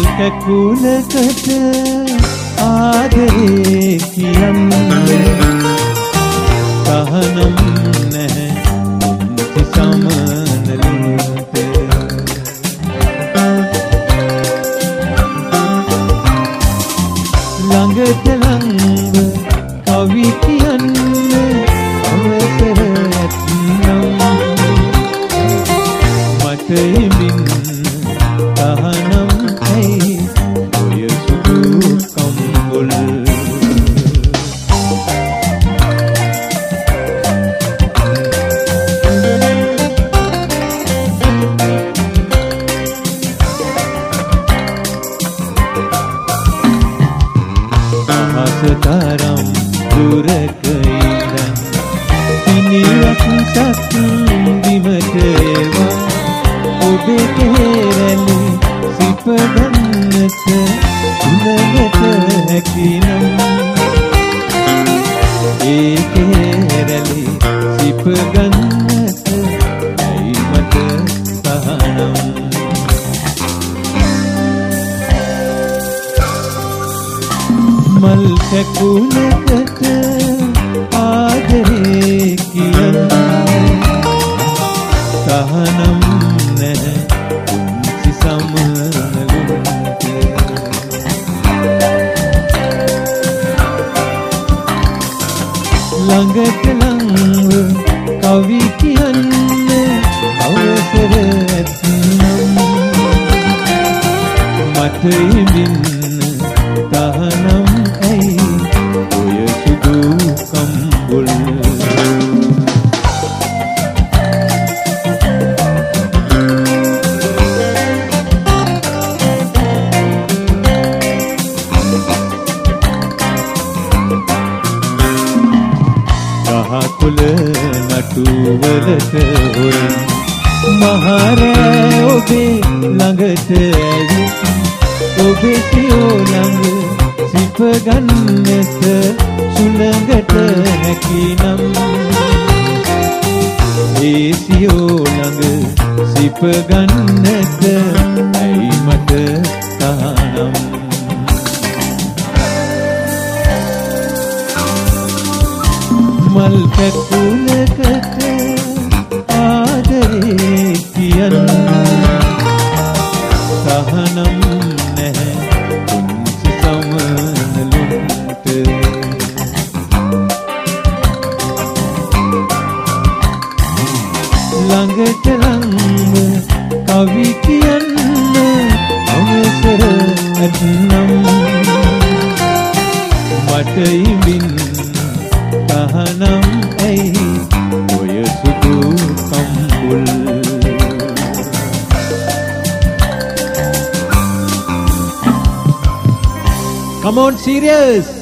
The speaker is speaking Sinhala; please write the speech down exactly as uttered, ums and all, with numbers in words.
කැකුලකට ආදරේ කියන්නේ සහනම් නැහැ මුති සමනලුට ළඟට ළඟ කවි කියන්නේ අවසර ඇත්නම් මට ඉමින් සහනම් ඇයි ඔය සුදු කම්බුල් අහසතරම් දුරක ඉඳන් සිනිරක් සත් දිවට ඒවා ඔබේ කෙරෙලි සිප ගන්නට උනකට හැකිනම් ඒ කෙරෙලි සිප ගන්නට ඇයි මට සහනම් මල් කැකුලකට ආදරේ කියන්නේ සහනම් නැහැ පුංචි සමනලුන්ට ළඟට ළඟ කවි කියන්නේ අවසර ඇත්නම් මට ඉමින් සහනම් ඇයි ඔය සුදු කම්බුල් ගහකොළ නටුවලට හොරෙන් මහරෑ ඔබේ ළඟට ඇවිත් ඔබේ සියෝ ළඟ සිප ගන්නට සුළඟට හැකිනම් ඒ සියෝ ළඟ සිප ගන්නට ඇයි මට සහනම් මල් කැකුලකට ආදරේ කියන්නේ සහනම් නැහැ පුංචි සමනලුන්ට ළඟට ළඟ කවි කියන්න අවසර ඇත්නම් මට ඉමින් සහනම් ඇයි ඔය සුදු කම්බුල් Come on, serious.